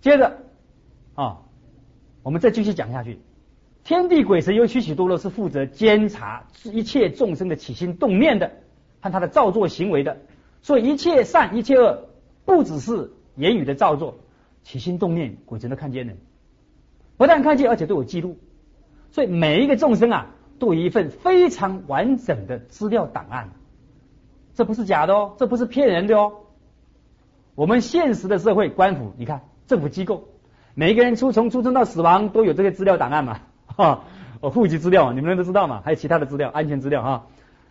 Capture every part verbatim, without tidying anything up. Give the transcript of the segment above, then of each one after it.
接着啊，我们再继续讲下去。天地鬼神有许许多多是负责监察一切众生的起心动念的，和他的造作行为的。所以一切善一切恶，不只是言语的造作，起心动念鬼神都看见了，不但看见，而且都有记录。所以每一个众生啊，都有一份非常完整的资料档案，这不是假的哦，这不是骗人的哦。我们现实的社会，官府，你看政府机构，每一个人出从出生到死亡都有这些资料档案嘛，哈，哦，户籍资料你们都知道嘛，还有其他的资料，安全资料哈。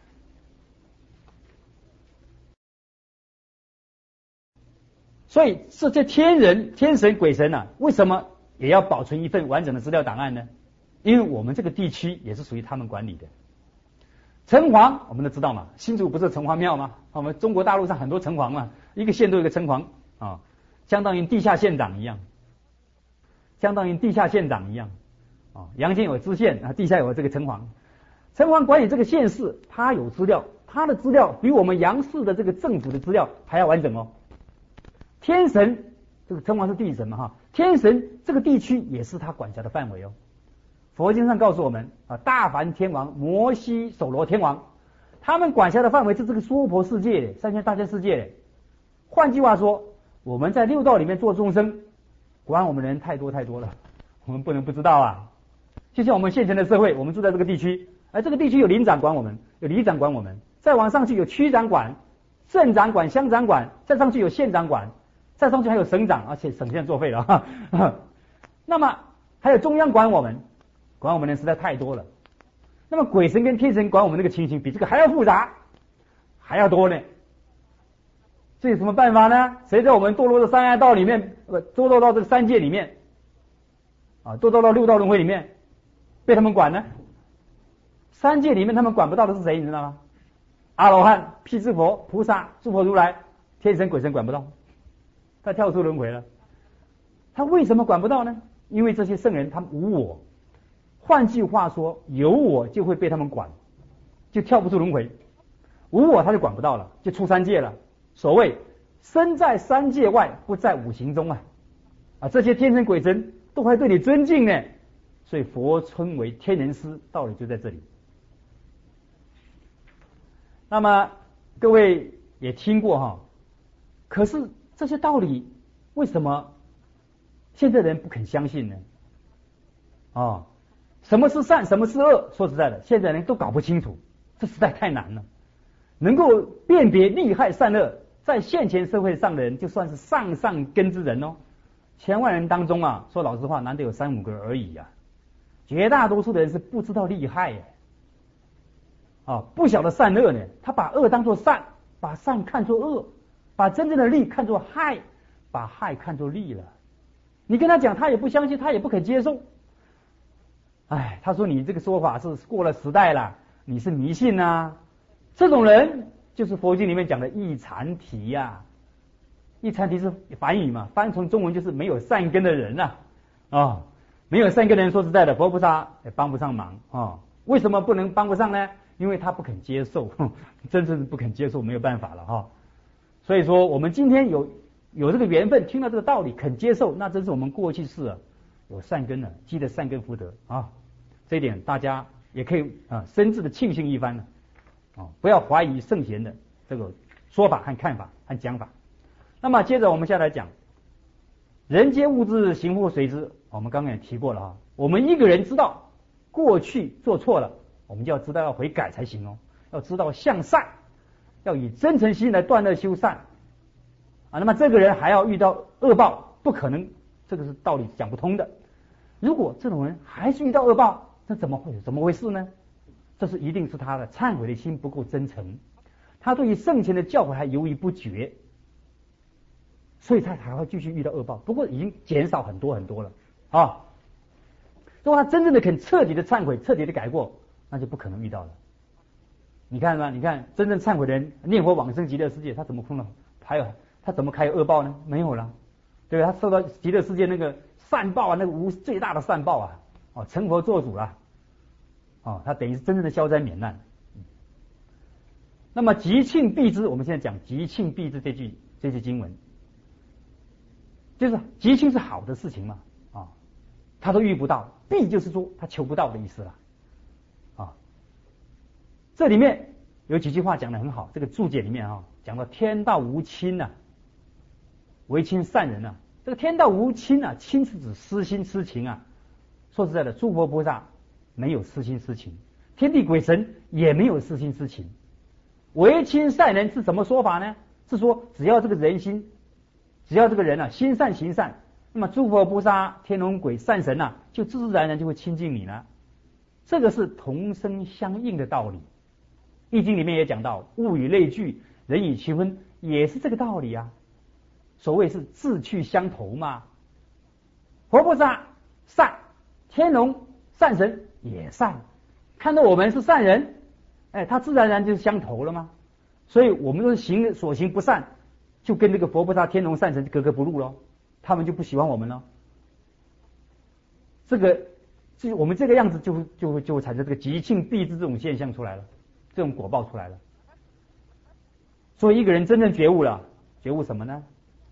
所以这些天人、天神、鬼神啊，为什么也要保存一份完整的资料档案呢？因为我们这个地区也是属于他们管理的。城隍我们都知道嘛，新竹不是城隍庙吗？我们中国大陆上很多城隍嘛，一个县都有一个城隍啊，相当于地下县长一样，相当于地下县长一样啊。阳间有知县啊，地下有这个城隍。城隍管理这个县市，他有资料，他的资料比我们阳市的这个政府的资料还要完整哦。天神，这个城隍是地神嘛哈，天神这个地区也是他管辖的范围哦。佛经上告诉我们啊，大梵天王、摩西首罗天王，他们管辖的范围是这个娑婆世界、三千大千世界。换句话说，我们在六道里面做众生，管我们的人太多太多了，我们不能不知道啊。就像我们现前的社会，我们住在这个地区，而这个地区有领长管我们，有里长管我们，再往上去有区长管、镇长管、乡长管，再上去有县长管，再上去还有省长，而且省县作废了哈。那么还有中央管我们。管我们的人实在太多了，那么鬼神跟天神管我们这个情形比这个还要复杂，还要多呢。这有什么办法呢？谁在我们堕落的三恶道里面，呃，堕落到这个三界里面，啊，堕落到六道轮回里面，被他们管呢？三界里面他们管不到的是谁？你知道吗？阿罗汉、辟支佛、菩萨、诸佛如来，天神鬼神管不到，他跳出轮回了。他为什么管不到呢？因为这些圣人他们无我。换句话说，有我就会被他们管，就跳不出轮回；无我他就管不到了，就出三界了。所谓身在三界外，不在五行中啊！啊，这些天神鬼神都还对你尊敬呢，所以佛称为天人师，道理就在这里。那么各位也听过哈，可是这些道理为什么现在人不肯相信呢？哦。什么是善，什么是恶？说实在的，现在人都搞不清楚，这实在太难了。能够辨别利害善恶，在现前社会上的人，就算是上上根之人哦。千万人当中啊，说老实话，难得有三五个而已啊。绝大多数的人是不知道利害耶，啊，不晓得善恶呢。他把恶当作善，把善看作恶，把真正的利看作害，把害看作利了。你跟他讲，他也不相信，他也不肯接受。哎，他说你这个说法是过了时代了，你是迷信啊！这种人就是佛经里面讲的异禅提呀、啊。异禅提是梵语嘛，翻成中文就是没有善根的人啊。哦，没有善根的人，说实在的，佛菩萨也帮不上忙啊、哦。为什么不能帮不上呢？因为他不肯接受，真正不肯接受，没有办法了哈、哦。所以说，我们今天有有这个缘分，听到这个道理，肯接受，那真是我们过去世啊有善根了，积的善根福德啊。这一点大家也可以啊深挚的庆幸一番了啊，不要怀疑圣贤的这个说法和看法和讲法。那么接着我们下来讲，人皆物质，行复随之。我们刚刚也提过了啊，我们一个人知道过去做错了，我们就要知道要悔改才行哦，要知道向善，要以真诚心来断恶修善啊。那么这个人还要遇到恶报，不可能，这个是道理讲不通的。如果这种人还是遇到恶报，那怎么会怎么回事呢？这是一定是他的忏悔的心不够真诚，他对于圣贤的教诲还犹豫不决，所以他还会继续遇到恶报。不过已经减少很多很多了啊。如果他真正的肯彻底的忏悔，彻底的改过，那就不可能遇到了。你看吗？你看真正忏悔的人，念佛往生极乐世界，他怎么碰到？还有他怎么还有恶报呢？没有了，对吧？他受到极乐世界那个善报啊，那个无最大的善报啊，哦，成佛做主了，哦，他等于是真正的消灾免难。那么吉庆必之，我们现在讲吉庆必之这句这句经文， 就是吉庆是好的事情嘛，啊，他都遇不到，弊就是说他求不到的意思了，啊，这里面有几句话讲得很好，这个注解里面啊讲到天道无亲呐、啊，唯亲善人啊，这个天道无亲啊，亲是指私心私情啊，说实在的，诸佛菩萨没有私心私情，天地鬼神也没有私心私情，唯亲善人是什么说法呢？是说只要这个人心，只要这个人啊心善行善，那么诸佛菩萨、天龙鬼、善神啊，就自自然然就会亲近你了。这个是同声相应的道理。易经里面也讲到，物以类聚，人以群分，也是这个道理啊。所谓是志趣相投嘛。佛菩萨善，天龙善神也善，看到我们是善人，哎，他自然而然就相投了吗？所以我们说行所行不善，就跟这个佛菩萨、天龙善神格格不入咯，他们就不喜欢我们了。这个就我们这个样子就就就会产生这个吉庆必至这种现象出来了，这种果报出来了。所以一个人真正觉悟了，觉悟什么呢？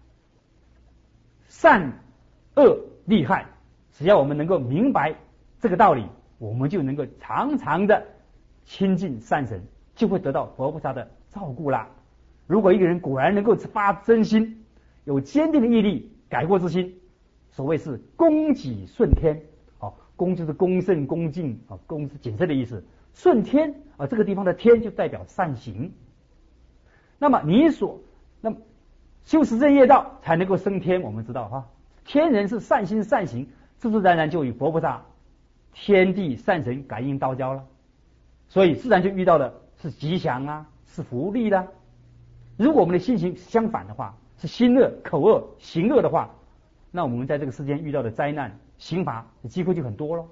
善恶利害，只要我们能够明白这个道理，我们就能够常常的亲近善神，就会得到佛菩萨的照顾啦。如果一个人果然能够发真心，有坚定的毅力，改过自新，所谓是恭己顺天，哦，恭就是恭慎恭敬啊，恭是谨慎的意思，顺天啊，这个地方的天就代表善行。那么你所那么修持正业道才能够升天，我们知道哈，天人是善心善行，自自然然就与佛菩萨、天地善神感应道交了，所以自然就遇到的是吉祥啊，是福利啦。如果我们的心情相反的话，是心恶、口恶、行恶的话，那我们在这个世间遇到的灾难、刑罚的机会就很多了。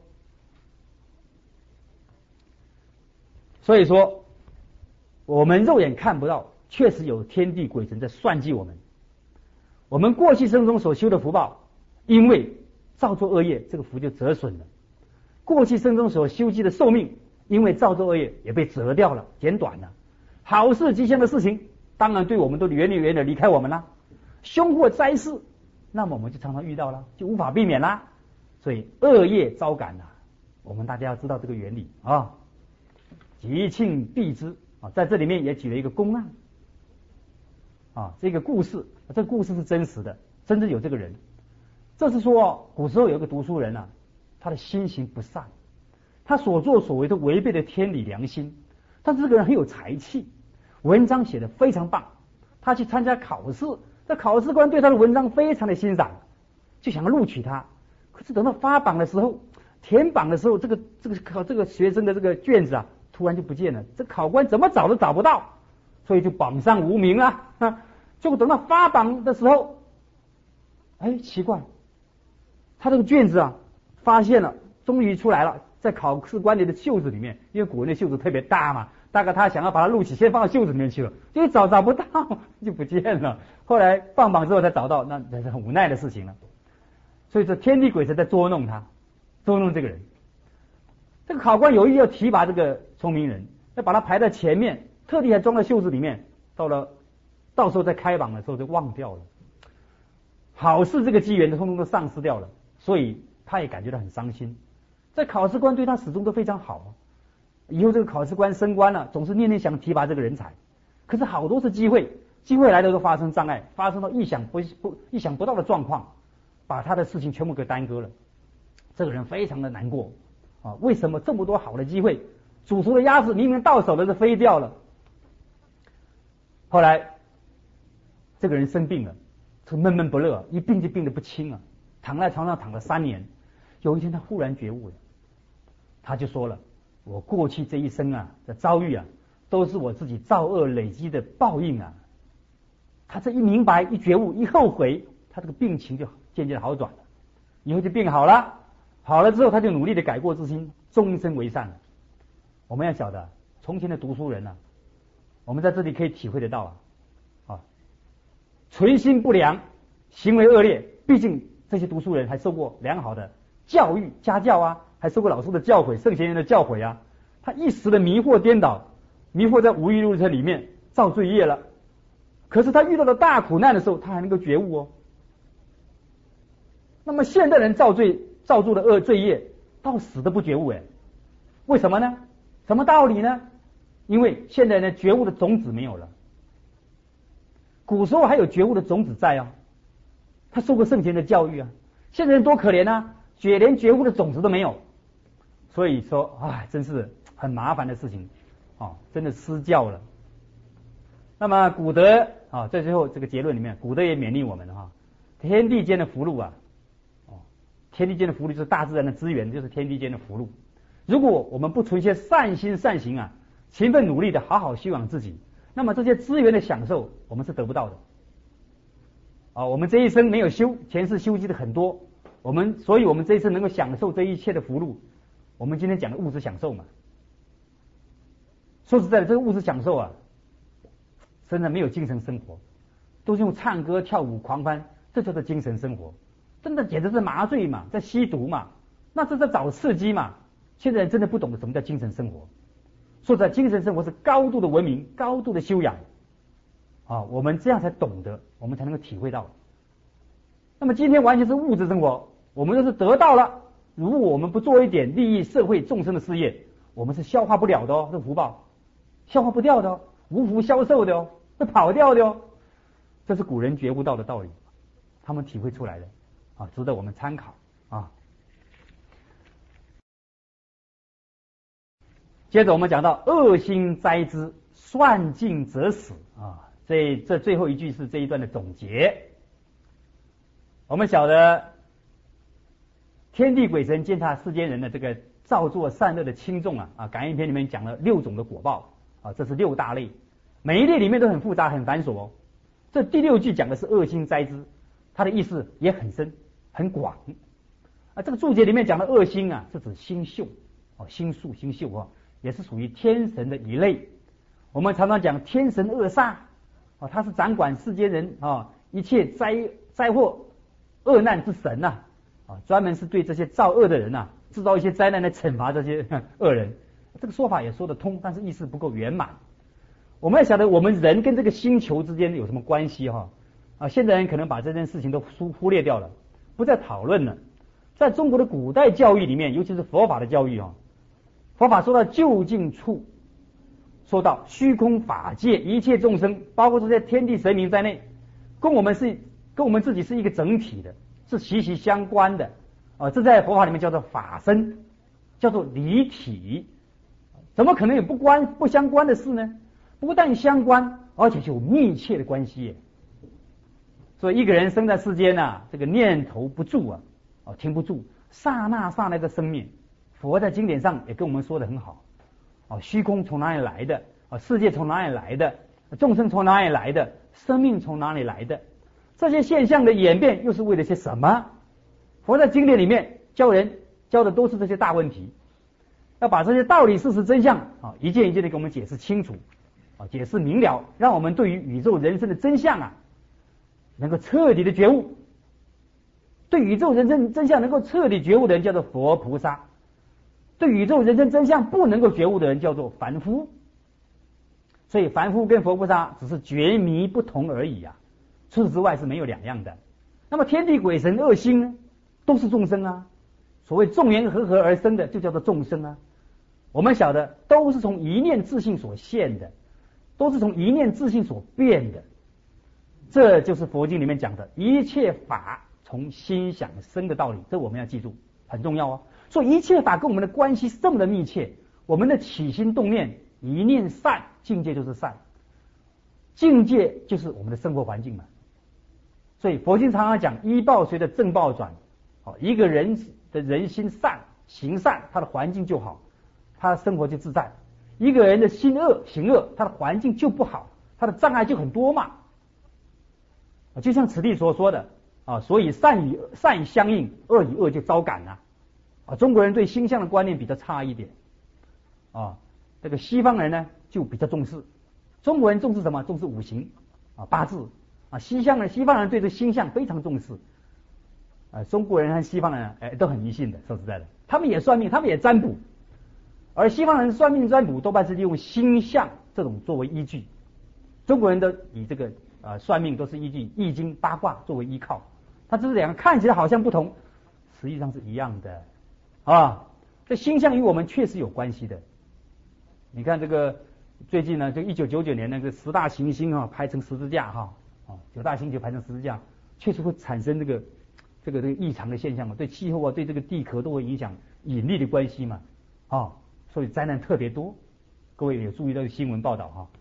所以说，我们肉眼看不到，确实有天地鬼神在算计我们。我们过去生中所修的福报，因为造作恶业，这个福就折损了；过去生中所修积的寿命，因为造作恶业也被折掉了、减短了。好事吉祥的事情，当然对我们都远远远的离开我们啦。凶祸灾事，那么我们就常常遇到了，就无法避免啦。所以恶业招感呐、啊，我们大家要知道这个原理啊。吉庆必之啊，在这里面也举了一个公案啊，这个故事，这个故事是真实的，真正有这个人。这是说古时候有一个读书人啊，他的心行不善，他所作所为都违背了天理良心，但是这个人很有才气，文章写得非常棒。他去参加考试，这考试官对他的文章非常的欣赏，就想要录取他。可是等到发榜的时候，填榜的时候，这个这个考这个学生的这个卷子啊，突然就不见了，这考官怎么找都找不到，所以就榜上无名啊。结果等到发榜的时候，哎，奇怪，他这个卷子啊，发现了，终于出来了，在考试官的袖子里面，因为古人的袖子特别大嘛，大概他想要把它录取，先放到袖子里面去了，因为找找不到就不见了。后来放榜之后才找到，那那是很无奈的事情了。所以说天地鬼神在捉弄他，捉弄这个人。这个考官有意要提拔这个聪明人，要把他排在前面，特地还装在袖子里面，到了到时候在开榜的时候就忘掉了。好事这个机缘通通都丧失掉了，所以他也感觉到很伤心。这考试官对他始终都非常好，以后这个考试官升官了，总是念念想提拔这个人才。可是好多次机会，机会来的都发生障碍，发生到意想不不意想不到的状况，把他的事情全部给耽搁了。这个人非常的难过啊！为什么这么多好的机会，煮熟的鸭子明明到手了就飞掉了？后来这个人生病了，是闷闷不乐，一病就病得不轻啊，躺在床上躺了三年。有一天他忽然觉悟了，他就说了：我过去这一生啊的遭遇啊，都是我自己造恶累积的报应啊。他这一明白一觉悟一后悔，他这个病情就渐渐的好转了，以后就病好了。好了之后他就努力的改过自新，终身为善了。我们要晓得，从前的读书人啊，我们在这里可以体会得到啊，啊，存心不良，行为恶劣，毕竟这些读书人还受过良好的教育家教啊，还受过老师的教诲、圣贤人的教诲啊。他一时的迷惑颠倒，迷惑在无欲路车里面造罪业了。可是他遇到了大苦难的时候，他还能够觉悟哦。 那么现代人造罪造作的恶罪业，到死都不觉悟哎，为什么呢？什么道理呢？因为现代人觉悟的种子没有了。古时候还有觉悟的种子在啊，他受过圣贤的教育啊。现在人多可怜啊，觉连觉悟的种子都没有。所以说，哎，真是很麻烦的事情啊，真的失教了。那么古德啊，在最后这个结论里面，古德也勉励我们哈、啊，天地间的福禄啊，哦，天地间的福禄就是大自然的资源，就是天地间的福禄。如果我们不存一些善心善行啊，勤奋努力的好好修养自己，那么这些资源的享受我们是得不到的。啊，我们这一生没有修，前世修积的很多，我们所以我们这一生能够享受这一切的福禄，我们今天讲的物质享受嘛。说实在的，这个物质享受啊，真的没有精神生活，都是用唱歌跳舞狂欢，这就是精神生活，真的简直是麻醉嘛，在吸毒嘛，那是在找刺激嘛。现在人真的不懂得什么叫精神生活。说实在，精神生活是高度的文明，高度的修养啊，我们这样才懂得，我们才能够体会到。那么今天完全是物质生活，我们要是得到了，如果我们不做一点利益社会众生的事业，我们是消化不了的哦，这福报消化不掉的哦，无福消受的哦，会跑掉的哦。这是古人觉悟到的道理，他们体会出来的啊，值得我们参考啊。接着我们讲到恶心哉之，算尽则死啊，这这最后一句是这一段的总结。我们晓得天地鬼神监察世间人的这个造作善恶的轻重啊，啊，感应篇里面讲了六种的果报啊，这是六大类，每一类里面都很复杂很繁琐哦。这第六句讲的是恶心哉之，它的意思也很深很广啊。这个注解里面讲的恶心啊，是指星宿哦，星宿星宿啊，也是属于天神的一类。我们常常讲天神恶煞啊，他是掌管世间人啊一切灾灾祸恶难之神呐啊，专门是对这些造恶的人呐、啊、制造一些灾难来惩罚这些恶人。这个说法也说得通，但是意思不够圆满。我们要晓得我们人跟这个星球之间有什么关系哈啊？现在人可能把这件事情都忽忽略掉了，不再讨论了。在中国的古代教育里面，尤其是佛法的教育啊，佛法说到究竟处，说到虚空法界一切众生，包括这些天地神明在内，跟我们是跟我们自己是一个整体的，是息息相关的啊。这在佛法里面叫做法身，叫做离体。怎么可能有不关不相关的事呢？不但相关，而且有密切的关系。所以一个人生在世间啊，这个念头不住啊，哦，停不住，刹那刹那的生灭。佛在经典上也跟我们说的很好，哦，虚空从哪里来的？哦，世界从哪里来的？众生从哪里来的？生命从哪里来的？这些现象的演变又是为了些什么？佛在经典里面教人教的都是这些大问题，要把这些道理、事实、真相啊，一件一件的给我们解释清楚。啊，解释明了，让我们对于宇宙人生的真相啊，能够彻底的觉悟。对宇宙人生真相能够彻底觉悟的人叫做佛菩萨，对宇宙人生真相不能够觉悟的人叫做凡夫。所以凡夫跟佛菩萨只是觉迷不同而已啊，除此之外是没有两样的。那么天地鬼神恶心呢，都是众生啊。所谓众缘和合而生的，就叫做众生啊。我们晓得都是从一念自性所现的，都是从一念自性所变的。这就是佛经里面讲的一切法从心想生的道理，这我们要记住，很重要哦。所以一切法跟我们的关系是这么的密切，我们的起心动念一念善，境界就是善，境界就是我们的生活环境嘛。所以佛经常常讲依报随着正报转，哦，一个人的人心善行善，他的环境就好，他的生活就自在。一个人的心恶行恶，他的环境就不好，他的障碍就很多嘛。就像此地所说的啊，所以善与善相应，恶与恶就招感啊。啊，中国人对星象的观念比较差一点啊，这个西方人呢就比较重视。中国人重视什么？重视五行啊，八字啊。西方人西方人对这星象非常重视啊。中国人和西方人哎都很迷信的，说实在的，他们也算命，他们也占卜。而西方人算命占卜多半是利用星象这种作为依据，中国人的以这个呃算命都是依据易经八卦作为依靠， 它只是两个看起来好像不同，实际上是一样的啊。这星象与我们确实有关系的。你看这个最近呢，就一九九九年那个十大行星啊排成十字架哈，啊九大星球排成十字架，确实会产生这个这个这个异常的现象嘛，对气候啊对这个地壳都会影响引力的关系嘛，啊，所以灾难特别多。各位有注意到新闻报道哈？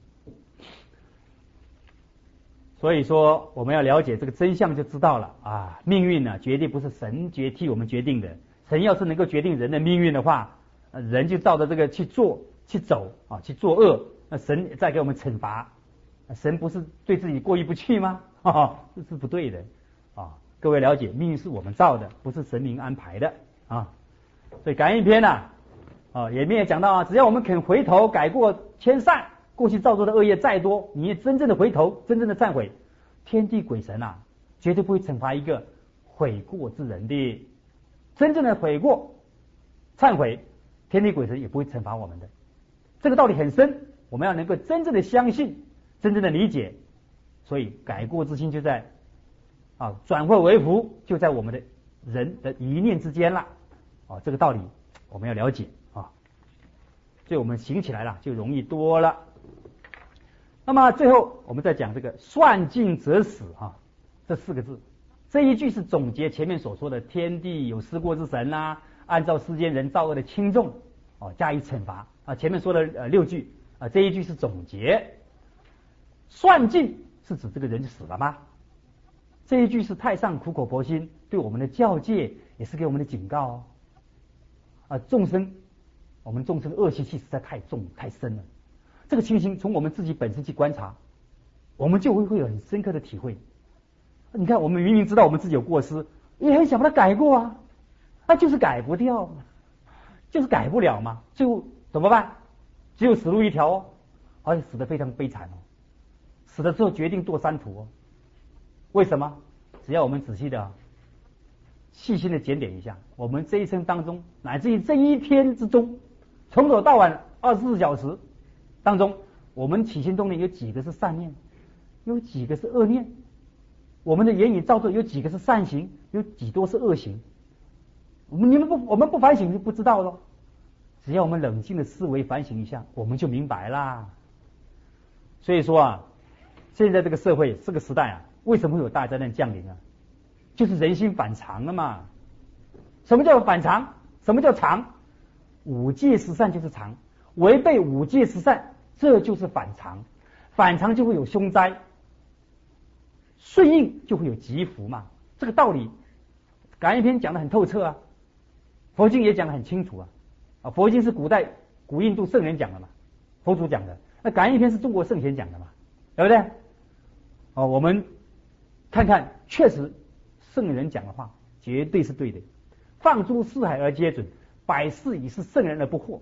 所以说我们要了解这个真相就知道了啊，命运呢绝对不是神决替我们决定的，神要是能够决定人的命运的话，人就照着这个去做去走啊，去作恶，那神再给我们惩罚，神不是对自己过意不去吗？啊，这是不对的啊！各位了解，命运是我们造的，不是神明安排的啊。所以感应篇呢，啊，啊也面也讲到啊，只要我们肯回头改过迁善，过去造作的恶业再多，你真正的回头，真正的忏悔，天地鬼神啊，绝对不会惩罚一个悔过之人的。真正的悔过、忏悔，天地鬼神也不会惩罚我们的。这个道理很深，我们要能够真正的相信，真正的理解。所以改过之心就在啊转祸为福，就在我们的人的一念之间了。啊，这个道理我们要了解啊，所以我们行起来了就容易多了。那么最后我们再讲这个算尽则死啊这四个字，这一句是总结前面所说的天地有失过之神啦、啊，按照世间人造恶的轻重哦加以惩罚啊。前面说了呃六句啊，这一句是总结。算尽是指这个人就死了吗？这一句是太上苦口婆心对我们的教诫，也是给我们的警告哦。啊，众生，我们众生恶习气实在太重太深了。这个情形从我们自己本身去观察，我们就会会有很深刻的体会。你看，我们明明知道我们自己有过失，也很想把它改过啊，那、啊、就是改不掉，就是改不了嘛，最后怎么办？只有死路一条哦，而且死得非常悲惨哦。死了之后决定堕三途哦。为什么？只要我们仔细的、细心的检点一下，我们这一生当中，乃至于这一天之中，从早到晚二十四小时当中，我们起心动念有几个是善念，有几个是恶念？我们的言语造作有几个是善行，有几多是恶行？我们你们不，我们不反省就不知道了。只要我们冷静的思维反省一下，我们就明白啦。所以说啊，现在这个社会这个时代啊，为什么会有大灾难降临啊？就是人心反常了嘛。什么叫反常？什么叫常？五戒十善就是常，违背五戒十善，这就是反常。反常就会有凶灾，顺应就会有吉福嘛。这个道理，感应篇讲得很透彻啊，佛经也讲得很清楚啊。啊，佛经是古代古印度圣人讲的嘛，佛祖讲的。那感应篇是中国圣贤讲的嘛，对不对？哦，我们看看，确实圣人讲的话绝对是对的。放诸四海而皆准，百世已是圣人而不惑。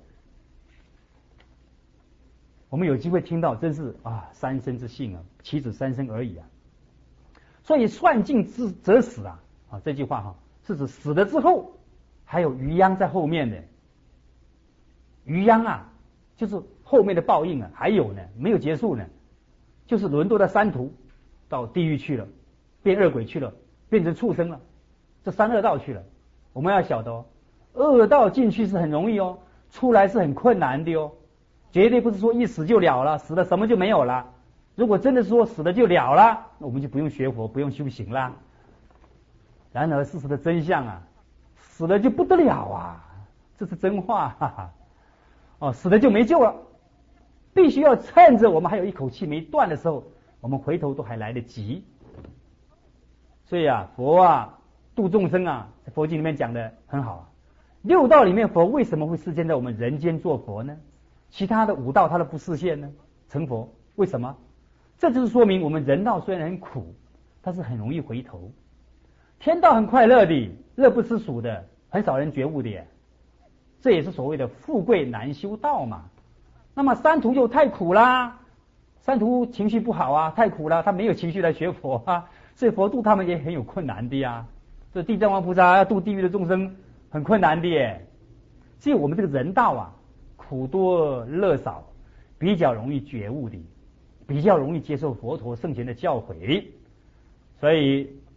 我们有机会听到，真是啊，三生之幸啊，岂止三生而已啊！所以算尽之则死啊，啊这句话哈、啊，是指死了之后还有余殃在后面的。余殃啊，就是后面的报应啊，还有呢，没有结束呢，就是沦落到三途，到地狱去了，变恶鬼去了，变成畜生了，这三恶道去了。我们要晓得哦，恶道进去是很容易哦，出来是很困难的哦，绝对不是说一死就了了，死了什么就没有了。如果真的说死了就了了，我们就不用学佛，不用修行啦。然而事实的真相啊，死了就不得了啊，这是真话，哈哈。哦，死了就没救了，必须要趁着我们还有一口气没断的时候，我们回头都还来得及。所以啊，佛啊度众生啊，在佛经里面讲的很好啊。六道里面，佛为什么会示现在我们人间做佛呢？其他的五道他都不示现呢？成佛为什么？这就是说明我们人道虽然很苦，但是很容易回头。天道很快乐的，乐不思蜀的，很少人觉悟的耶。这也是所谓的富贵难修道嘛。那么三途又太苦啦，三途情绪不好啊，太苦了，他没有情绪来学佛啊，所以佛度他们也很有困难的呀。这地藏王菩萨要度地狱的众生很困难的耶。所以我们这个人道啊，苦多乐少，比较容易觉悟的，比较容易接受佛陀圣贤的教诲。所以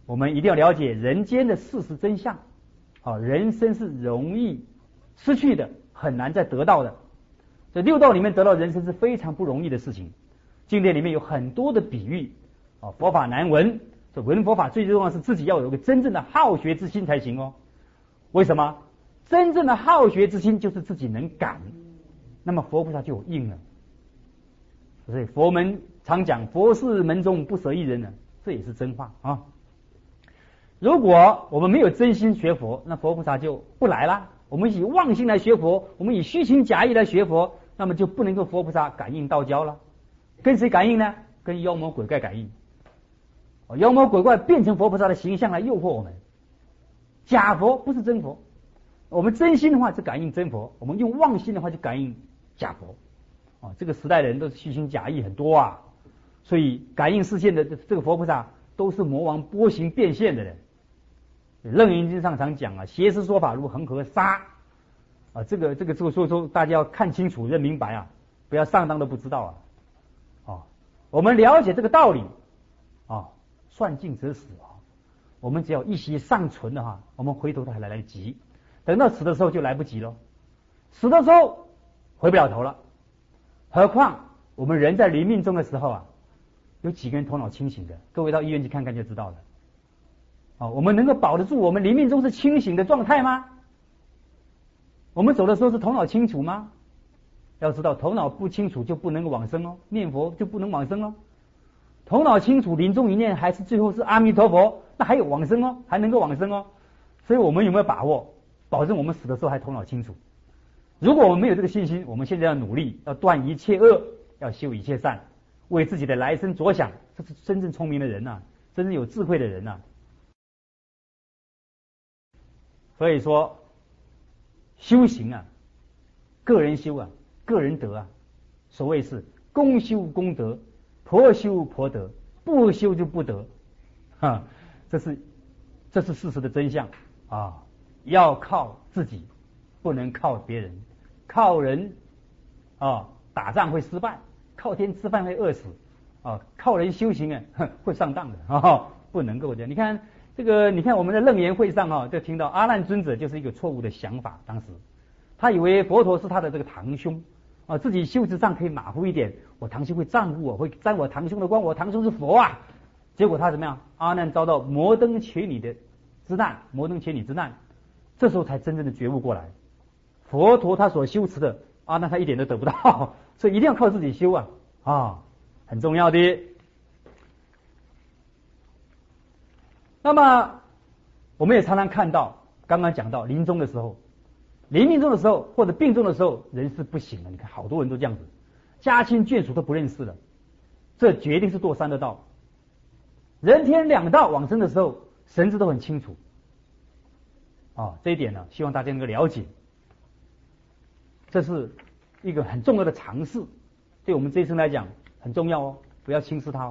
我们一定要了解人间的事实真相。啊，人生是容易失去的，很难再得到的。这六道里面得到人生是非常不容易的事情。经典里面有很多的比喻，啊，佛法难闻。这闻佛法最重要的是自己要有一个真正的好学之心才行哦。为什么？真正的好学之心就是自己能感，那么佛菩萨就有应了。所以佛门常讲佛是门中不舍一人呢，这也是真话啊。如果我们没有真心学佛，那佛菩萨就不来了。我们以妄心来学佛，我们以虚情假意来学佛，那么就不能够佛菩萨感应道交了。跟谁感应呢？跟妖魔鬼怪感应。妖魔鬼怪变成佛菩萨的形象来诱惑我们，假佛不是真佛。我们真心的话就感应真佛，我们用妄心的话就感应假佛。啊，这个时代的人都是虚情假意很多啊，所以感应视线的这个佛菩萨都是魔王波形变现的人。楞严经上常讲啊，邪师说法如恒河沙啊，这个这个这个所以说大家要看清楚认明白啊，不要上当都不知道啊。哦，我们了解这个道理啊，算尽则死啊。我们只要一息尚存的话，我们回头都还来得及，等到死的时候就来不及了。死的时候回不了头了，何况我们人在临命终的时候啊，有几个人头脑清醒的？各位到医院去看看就知道了。哦，我们能够保得住我们临命终是清醒的状态吗？我们走的时候是头脑清楚吗？要知道头脑不清楚就不能够往生哦，念佛就不能往生哦。头脑清楚，临终一念还是最后是阿弥陀佛，那还有往生哦，还能够往生哦。所以我们有没有把握，保证我们死的时候还头脑清楚？如果我们没有这个信心，我们现在要努力，要断一切恶，要修一切善，为自己的来生着想，这是真正聪明的人呐、啊，真正有智慧的人呐、啊。所以说，修行啊，个人修啊，个人得啊，所谓是公修公德，婆修婆德，不修就不得，哈，这是这是事实的真相啊！要靠自己，不能靠别人。靠人啊，打仗会失败；靠天吃饭会饿死啊！靠人修行啊，会上当的啊！不能够这样。你看这个，你看我们在楞严会上啊，就听到阿难尊者就是一个错误的想法。当时他以为佛陀是他的这个堂兄啊，自己修持上可以马虎一点，我堂兄会照顾我，会沾我堂兄的光，我堂兄是佛啊。结果他怎么样？阿难遭到摩登伽女的之难，摩登伽女之难，这时候才真正的觉悟过来。佛陀他所修持的，阿难他一点都得不到，所以一定要靠自己修啊啊，很重要的。那么我们也常常看到，刚刚讲到临终的时候，临命终的时候或者病重的时候，人是不行了。你看好多人都这样子，家亲眷属都不认识了，这决定是堕三恶道。人天两道往生的时候，神智都很清楚啊，这一点呢，希望大家能够了解。这是一个很重要的常识，对我们这一生来讲很重要哦，不要轻视它哦。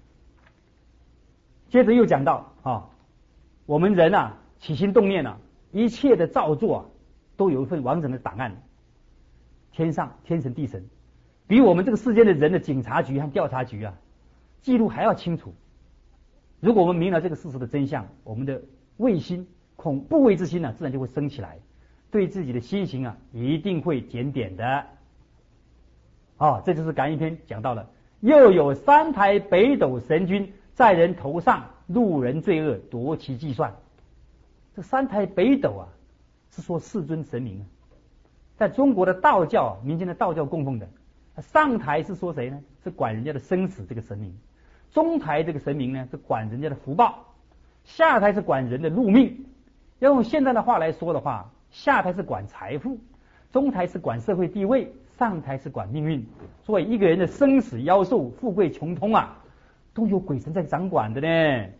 接着又讲到啊，我们人啊起心动念啊，一切的造作啊，都有一份完整的档案。天上天神地神，比我们这个世间的人的警察局和调查局啊，记录还要清楚。如果我们明了这个事实的真相，我们的畏心、恐怖畏之心呢、啊，自然就会升起来。对自己的心行啊，一定会检点的。哦，这就是感应篇讲到了，又有三台北斗神君在人头上，路人罪恶夺其计算。这三台北斗啊，是说世尊神明啊，在中国的道教啊，民间的道教供奉的。上台是说谁呢？是管人家的生死这个神明。中台这个神明呢，是管人家的福报。下台是管人的禄命。要用现在的话来说的话，下台是管财富，中台是管社会地位，上台是管命运。所以一个人的生死夭寿、富贵穷通啊，都有鬼神在掌管的呢。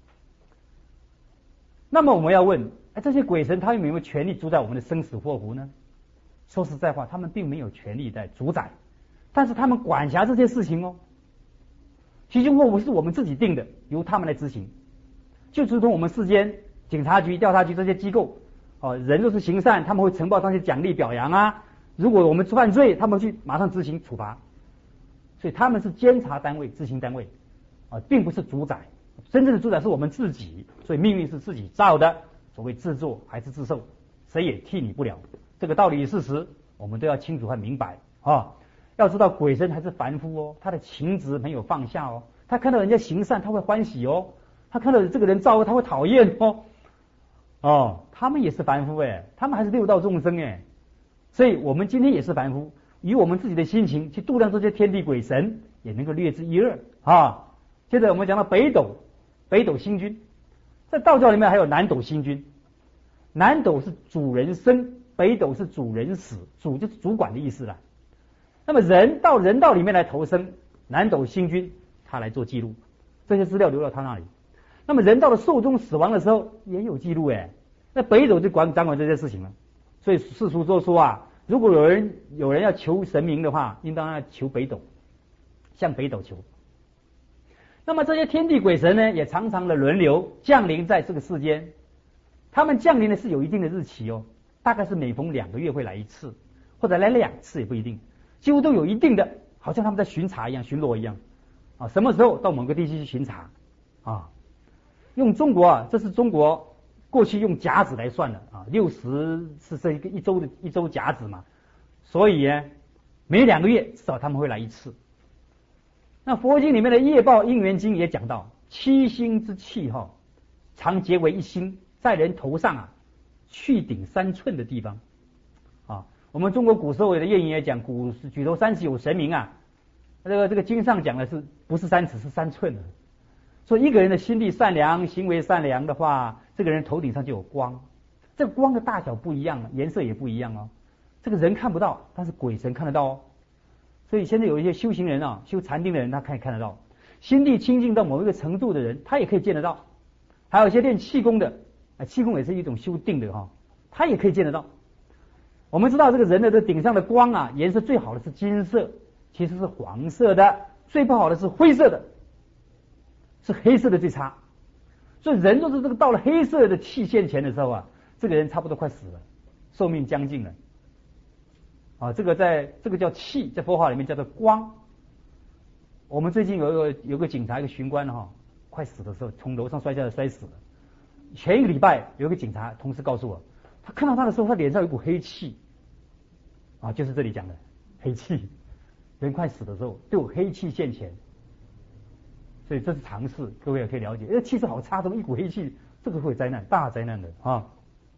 那么我们要问，哎，这些鬼神他有没有权利主宰我们的生死祸福呢？说实在话，他们并没有权利在主宰，但是他们管辖这些事情哦。其中祸福是我们自己定的，由他们来执行。就如同我们世间警察局、调查局这些机构。哦，人若是行善，他们会呈报上去奖励表扬啊。如果我们犯罪，他们去马上执行处罚。所以他们是监察单位、执行单位，啊，并不是主宰。 真正的主宰是我们自己，所以命运是自己造的。所谓自作还是自受，谁也替你不了。这个道理事实，我们都要清楚和明白啊。要知道鬼神还是凡夫哦，他的情执没有放下哦。他看到人家行善，他会欢喜哦；他看到这个人造恶，他会讨厌哦。哦，他们也是凡夫哎，他们还是六道众生哎。所以我们今天也是凡夫，以我们自己的心情去度量这些天地鬼神，也能够略知一二啊。接着我们讲到北斗，北斗星君，在道教里面还有南斗星君。南斗是主人生，北斗是主人死，主就是主管的意思了。那么人到人道里面来投生，南斗星君他来做记录，这些资料留到他那里。那么人到了寿终死亡的时候也有记录哎，那北斗就管掌管这些事情了。所以世俗都说啊，如果有人有人要求神明的话，应当要求北斗，向北斗求。那么这些天地鬼神呢，也常常的轮流降临在这个世间。他们降临的是有一定的日期哦，大概是每逢两个月会来一次，或者来两次也不一定，几乎都有一定的，好像他们在巡查一样，巡逻一样啊。什么时候到某个地区去巡查啊？用中国啊，这是中国过去用甲子来算的啊，六十是这一个一周的一周甲子嘛，所以呢，每两个月至少他们会来一次。那佛经里面的《业报因缘经》也讲到，七星之气哈、哦，常结为一星，在人头上啊，去顶三寸的地方啊。我们中国古时候的谚语也讲，古举头三尺有神明啊。这个这个经上讲的是不是三尺是三寸的？所以一个人的心地善良，行为善良的话，这个人头顶上就有光。这个光的大小不一样，颜色也不一样哦。这个人看不到，但是鬼神看得到哦。所以现在有一些修行人啊，修禅定的人，他可以看得到；心地清净到某一个程度的人，他也可以见得到。还有一些练气功的，啊，气功也是一种修定的哈、哦，他也可以见得到。我们知道这个人的这顶上的光啊，颜色最好的是金色，其实是黄色的，最不好的是灰色的，是黑色的最差。所以人就是这个到了黑色的气现前的时候啊，这个人差不多快死了，寿命将近了。啊，这个在这个叫气，在佛法里面叫做光。我们最近有一个有个警察，一个巡官哈、哦，快死的时候从楼上摔下来摔死了。前一个礼拜有一个警察同事告诉我，他看到他的时候，他脸上有一股黑气，啊，就是这里讲的黑气。人快死的时候都有黑气现前，所以这是常识，各位也可以了解。哎，气色好差，怎么一股黑气？这个会有灾难，大灾难的啊！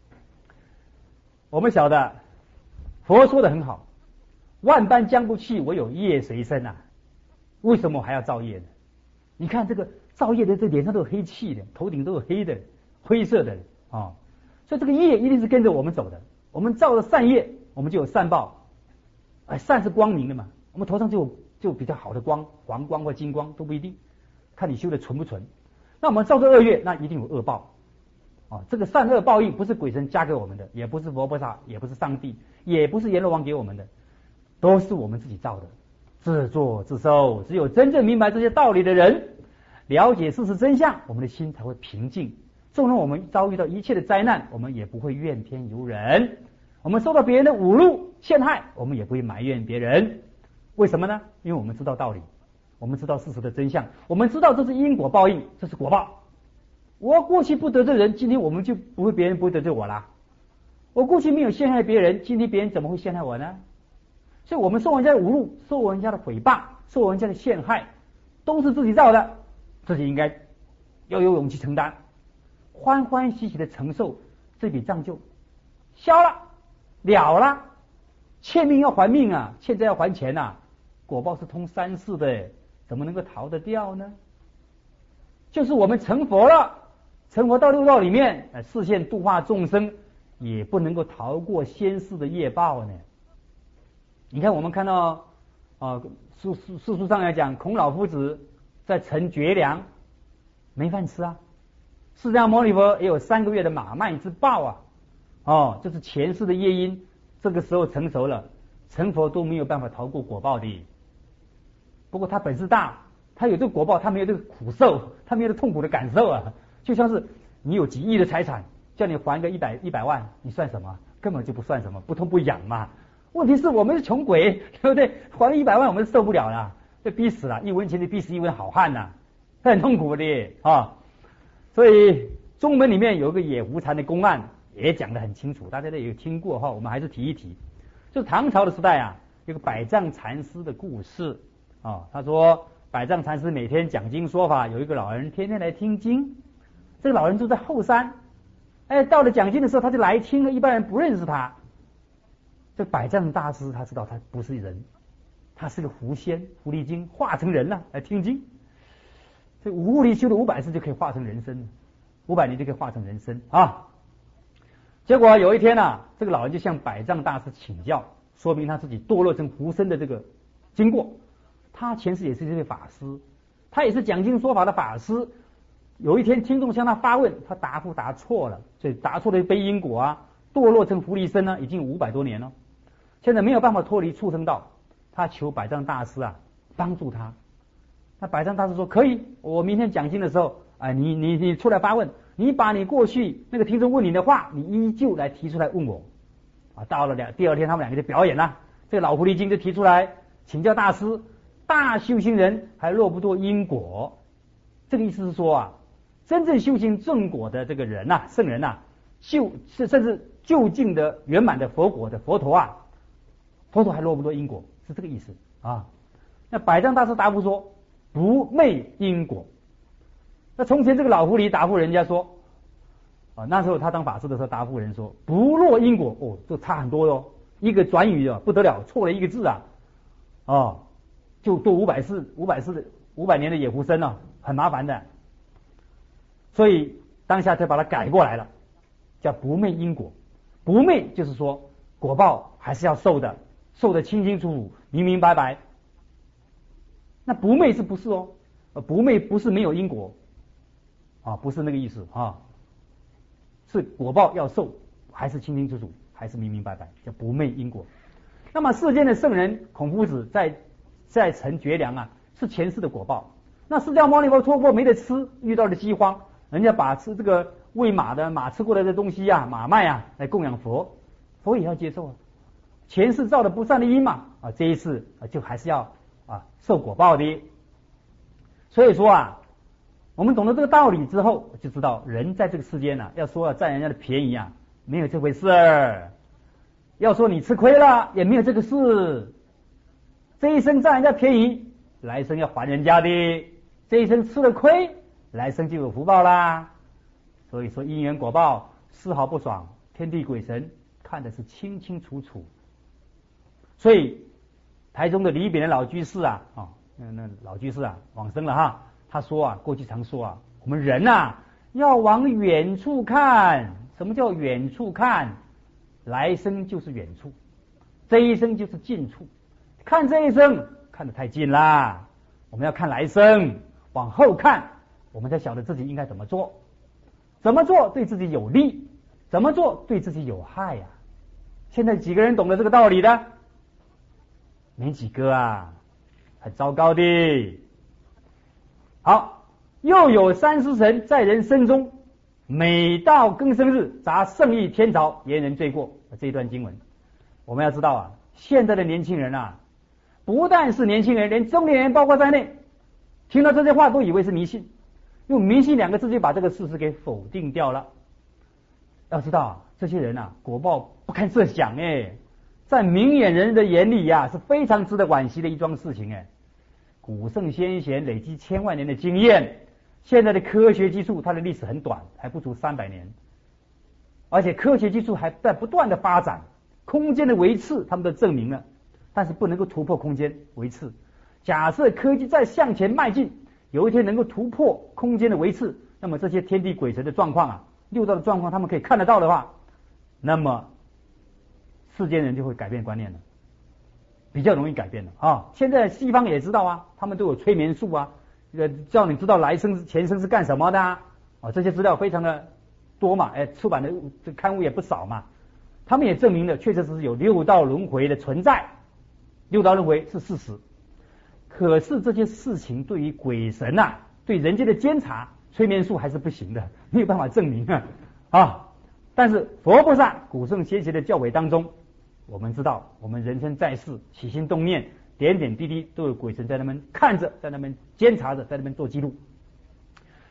我们晓得。佛说的很好，万般将不去，唯有业随身啊！为什么还要造业呢？你看这个造业的，这脸上都有黑气的，头顶都有黑的、灰色的啊、哦，所以这个业一定是跟着我们走的。我们造了善业，我们就有善报。哎，善是光明的嘛，我们头上就有就有比较好的光，黄光或金光都不一定，看你修的纯不纯。那我们造这恶业，那一定有恶报。啊，这个善恶报应不是鬼神加给我们的，也不是佛菩萨，也不是上帝，也不是阎罗王给我们的，都是我们自己造的，自作自受。只有真正明白这些道理的人，了解事实真相，我们的心才会平静。纵然我们遭遇到一切的灾难，我们也不会怨天尤人；我们受到别人的侮辱陷害，我们也不会埋怨别人。为什么呢？因为我们知道道理，我们知道事实的真相，我们知道这是因果报应，这是果报。我过去不得罪人，今天我们就不会，别人不会得罪我啦。我过去没有陷害别人，今天别人怎么会陷害我呢？所以我们受人家的侮辱，受人家的诽谤，受人家的陷害，都是自己造的，自己应该要有勇气承担，欢欢喜喜的承受这笔账就消了了了。欠命要还命啊，欠债要还钱啊，果报是通三世的，怎么能够逃得掉呢？就是我们成佛了。成佛到六道里面，呃，视线度化众生，也不能够逃过先世的业报呢。你看，我们看到啊，书书书书上来讲，孔老夫子在陈绝粮，没饭吃啊。释迦牟尼佛也有三个月的马麦之报啊。哦，这是前世的业因，这个时候成熟了，成佛都没有办法逃过果报的。不过他本事大，他有这个果报，他没有这个苦受，他没有这个痛苦的感受啊。就像是你有几亿的财产，叫你还个一百一百万，你算什么？根本就不算什么，不痛不痒嘛。问题是我们是穷鬼，对不对？还一百万我们受不了了，被逼死了，一文钱就逼死一文好汉呐、啊。 很痛苦的啊。所以中文里面有一个野狐禅的公案也讲得很清楚，大家都有听过哈，我们还是提一提。就唐朝的时代啊，有个百丈禅师的故事啊。他说百丈禅师每天讲经说法，有一个老人天天来听经，这个老人住在后山，哎，到了讲经的时候他就来听了，一般人不认识他。这百丈大师他知道他不是人，他是个狐仙，狐狸精化成人了来听经。这五狐狸修了五百次就可以化成人身，五百年就可以化成人身啊。结果有一天啊，这个老人就向百丈大师请教，说明他自己堕落成狐身的这个经过。他前世也是这位法师，他也是讲经说法的法师。有一天听众向他发问，他答复答错了，所以答错了背因果啊，堕落成狐狸身呢，已经五百多年了。现在没有办法脱离畜生道，他求百丈大师啊帮助他。那百丈大师说可以，我明天讲经的时候啊，你你你出来发问，你把你过去那个听众问你的话，你依旧来提出来问我啊。到了两第二天，他们两个就表演了，这个老狐狸精就提出来请教大师，大修行人还落不脱因果。这个意思是说啊，真正修行正果的这个人呐、啊，圣人呐、啊，就是甚至究竟的圆满的佛果的佛陀啊，佛陀还落不脱因果，是这个意思啊。那百丈大师答复说不昧因果。那从前这个老狐狸答复人家说啊，那时候他当法师的时候答复人说不落因果，哦，这差很多哟，一个转语啊不得了，错了一个字啊，哦，就多五百世五百世的五百年的野狐身啊，很麻烦的。所以当下就把它改过来了，叫不昧因果。不昧就是说果报还是要受的，受得清清楚楚明明白白。那不昧是不是哦？不昧不是没有因果啊，不是那个意思啊，是果报要受，还是清清楚楚，还是明明白白，叫不昧因果。那么世间的圣人孔夫子在在陈绝粮啊，是前世的果报。那释迦牟尼佛托钵没得吃，遇到了饥荒，人家把吃这个喂马的马吃过来的东西啊，马麦啊，来供养佛，佛也要接受啊。前世造的不善的因嘛，啊，这一次啊就还是要啊受果报的。所以说啊，我们懂得这个道理之后，就知道人在这个世间呢、啊，要说要占人家的便宜啊，没有这回事儿；要说你吃亏了，也没有这个事。这一生占人家便宜，来生要还人家的；这一生吃了亏，来生就有福报啦。所以说因缘果报丝毫不爽，天地鬼神看的是清清楚楚。所以台中的李炳的老居士啊，啊、哦，那那老居士啊往生了哈，他说啊，过去常说啊，我们人啊要往远处看。什么叫远处看？来生就是远处，这一生就是近处。看这一生看得太近啦，我们要看来生，往后看，我们才晓得自己应该怎么做，怎么做对自己有利，怎么做对自己有害呀、啊？现在几个人懂得这个道理的？没几个啊，很糟糕的。好，又有三尸神在人生中，每到庚申日，杂圣意天朝，言人罪过。这一段经文，我们要知道啊，现在的年轻人啊，不但是年轻人，连中年人包括在内，听到这些话都以为是迷信，用迷信两个字就把这个事实给否定掉了。要知道啊，这些人啊，果报不堪设想哎，在明眼人的眼里呀、啊，是非常值得惋惜的一桩事情哎。古圣先贤累积千万年的经验，现在的科学技术它的历史很短，还不足三百年，而且科学技术还在不断的发展，空间的维次他们都证明了，但是不能够突破空间维次。假设科技再向前迈进，有一天能够突破空间的维次，那么这些天地鬼神的状况啊，六道的状况他们可以看得到的话，那么世间人就会改变观念了，比较容易改变了啊。现在西方也知道啊，他们都有催眠术啊，这个叫你知道来生前生是干什么的啊，啊这些资料非常的多嘛，哎，出版的这刊物也不少嘛。他们也证明了确实是有六道轮回的存在，六道轮回是事实。可是这些事情对于鬼神啊，对人间的监察，催眠术还是不行的，没有办法证明啊啊。但是佛菩萨、古圣先贤的教诲当中，我们知道，我们人生在世，起心动念，点点滴滴都有鬼神在那边看着，在那边监察着，在那边做记录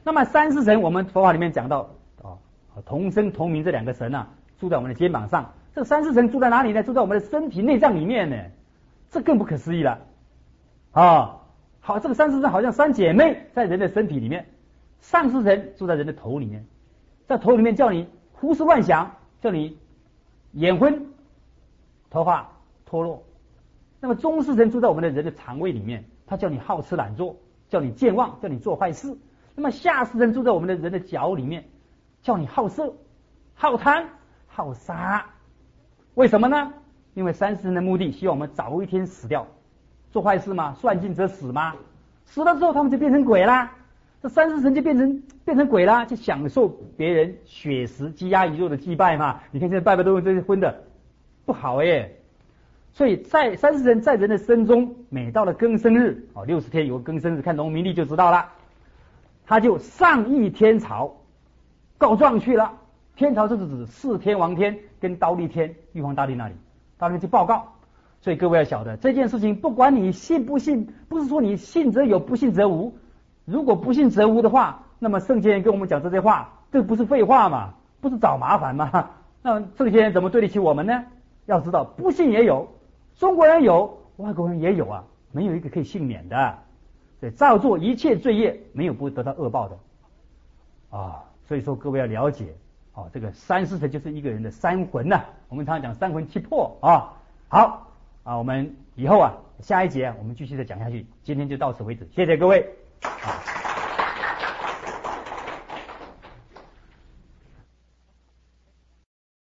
那么三世神，我们佛法里面讲到啊，同生同名这两个神啊，住在我们的肩膀上。这个三世神住在哪里呢？住在我们的身体内脏里面呢，这更不可思议了啊！好，这个三世神好像三姐妹在人的身体里面，上世神住在人的头里面，在头里面叫你胡思乱想，叫你眼昏、头发脱落。那么中世神住在我们的人的肠胃里面，他叫你好吃懒做，叫你健忘，叫你做坏事。那么下世神住在我们的人的脚里面，叫你好色、好贪、好杀。为什么呢？因为三世神的目的希望我们早一天死掉，做坏事嘛，算尽则死嘛。死了之后他们就变成鬼啦，这三世神就变成变成鬼啦，就享受别人血食鸡鸭鱼肉的祭拜嘛。你看现在拜拜都用这些荤的，不好耶。所以在三世神在人的身中，每到了庚申日，哦，六十天有个庚申日，看农民历就知道了，他就上议天朝告状去了。天朝就是指四天王天跟刀立天玉皇大帝那里，到那边去报告。所以各位要晓得这件事情，不管你信不信，不是说你信则有，不信则无。如果不信则无的话，那么圣贤人跟我们讲这些话，这不是废话嘛，不是找麻烦吗？那圣贤人怎么对得起我们呢？要知道不信也有，中国人有，外国人也有啊，没有一个可以幸免的。所以造作一切罪业，没有不会得到恶报的啊。所以说各位要了解啊，这个三世神就是一个人的三魂呐、啊，我们常常讲三魂七魄啊。好啊，我们以后啊下一节啊，我们继续再讲下去。今天就到此为止，谢谢各位。啊